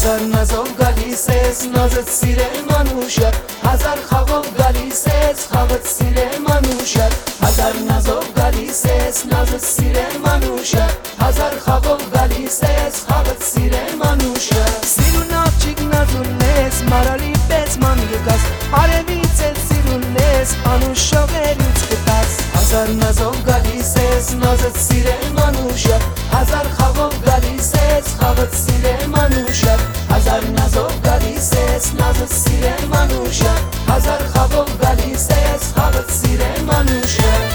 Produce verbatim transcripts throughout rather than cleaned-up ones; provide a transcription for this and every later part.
Հազար նազով գալիս ես, նազդ սիրեմ անուշար, Հազար խաղով գալիս ես, խաղդ սիրեմ անուշար, Հազար նազով գալիս ես, նազդ սիրեմ անուշար, Հազար խաղով գալիս ես, խաղդ սիրեմ անուշար։ Սիրուն աղջիկ նազուն ես, մարալի պես ման գկաս, Արևից էլ սիրուն ես, անուշ շողերից կտաս։ Հազար նազով գալիս ես, նազդ սիրեմ անուշար, Հազար խաղով գալիս ես, խաղդ սիրեմ անուշար, Հազար նազով գալիս ես, նազդ սիրեմ անուշար, Հազար խաղով գալիս ես, խաղդ սիրեմ անուշար։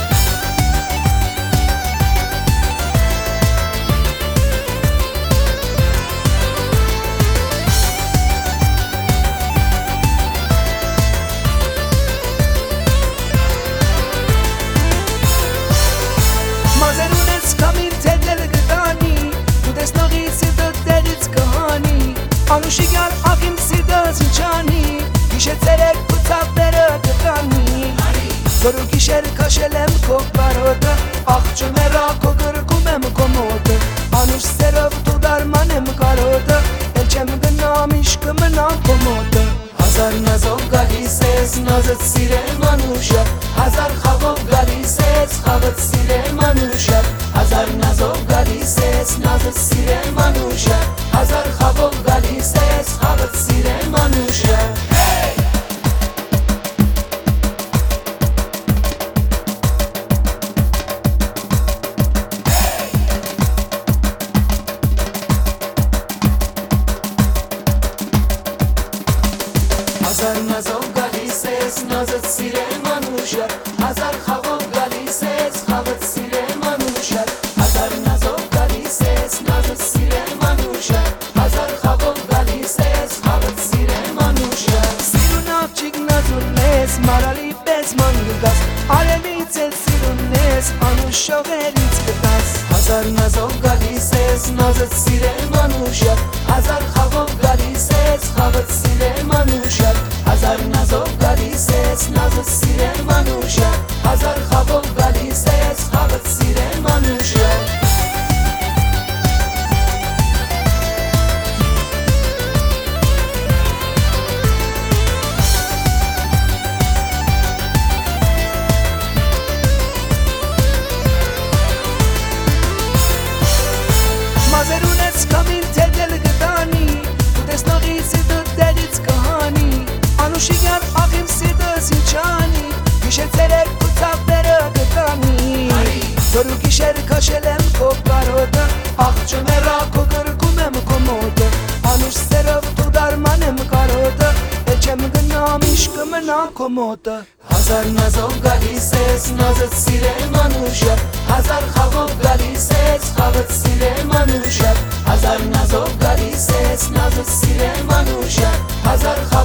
Մազերուն ես կամին թեդել գտանի, Դու տեսնողի սիրտը դերից կհանի, Անուշի գար աղիմ սիրտը զնչանի, Գիշեցեր էր կուծավները կտանի, Որու գիշեր կաշել եմ քո բարոտը, Աղջում է ռակո գրկում եմ կոմոտը, Անուշ սերով դու դարման եմ կարոտը, Էլ չեմ գնամ իշկը մնամ կոմոտը։ Հազար նազով գալիս ես, նազդ սիրեմ անուշար, Հազար խաղով գալիս ես, խաղդ սիրեմ անուշար, Հազար նազով գալիս ես, նազդ սիրեմ անուշար, Հազար խաղով գալիս ես, խաղդ սիրեմ անուշար։ Հազար նազով գալիս ես, նազդ սիրեմ անուշար, Հազար խաղով գալիս ես, խաղդ սիրեմ անուշար, Հազար նազով գալիս ես, նազդ սիրեմ անուշար, Հազար խաղով գալիս ես, խաղդ սիրեմ անուշար։ Սիրուն աղջիկ նազուն ես, մարալի պես ման գկաս, Արևից էլ սիրուն ես, անուշ շողերից կտաս։ Հազար նազով գալիս ես, նազդ սիրեմ անուշար, Հազար խաղով գալիս ես, խաղդ սիրեմ անուշար, Հազար նազով գալիս ես, նազդ սիրեմ անուշար, Հազար խաղով գալիս ես, խաղդ սիրեմ անուշար։ Մազերուն ես կամին թեդել գտանի, Դու տեսնողի սիրտը դերից կհանի, Անուշի գար աղիմ սիրտը զնչանի, Գիշեցեր էր կուծավները կտանի, Որու գիշեր կաշել եմ քո բարոտը, Աղջում է ռակո գրկում եմ կոմոտը, Անուշ սերով դու դարման եմ կարոտը, Էլ չեմ գնամ իշկը մնամ կոմոտը։ Հազար նազով գալիս ես, նազդ սիրեմ անուշար, Հազար խաղով գալիս ես, խաղդ սիրեմ անուշար, Հազար նազով գալիս ես, նազդ սիրեմ անուշար, Հազար